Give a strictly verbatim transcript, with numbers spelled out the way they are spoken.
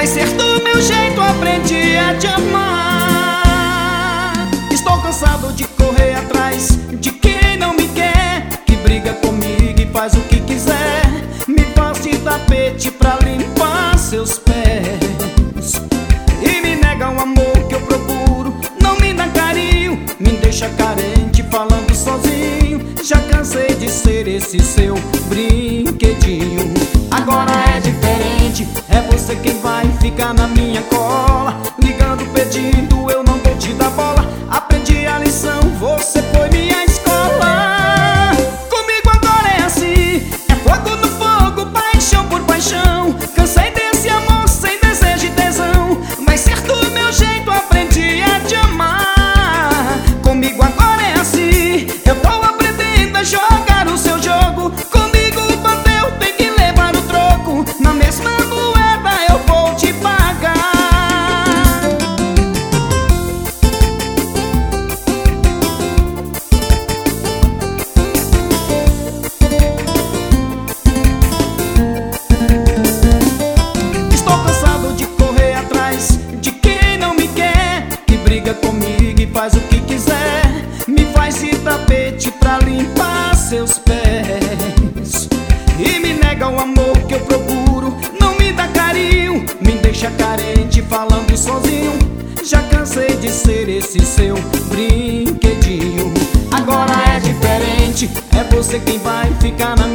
Vai ser do meu jeito, aprendi a te amar. Estou cansado de correr atrás de quem não me quer, que briga comigo e faz o que quiser. Me faz de tapete pra limpar seus pés e me nega o amor que eu procuro. Não me dá carinho, me deixa carente falando sozinho. Já cansei de ser esse seu brinquedinho. Agora é diferente, é você quem vai ficar na minha cola, ligando, pedindo, eu não vou te dar bola. Aprendi a lição, você foi minha escola. Comigo agora é assim, é fogo no fogo, paixão por paixão. Cansei desse amor sem desejo e tesão. Vai ser do meu jeito, aprendi a te amar. Comigo agora é assim, eu tô aprendendo a jogar o seu jogo. Comigo bateu, tem que levar o troco. Na mesma moeda eu vou te pagar. Estou cansado de correr atrás de quem não me quer, que briga comigo e faz o que quiser. Me faz de tapete pra limpar seus pés e me nega o amor que eu procuro. Não me dá carinho, me deixa carente falando sozinho. Já cansei de ser esse seu brinquedinho. Agora é diferente, é você quem vai ficar na minha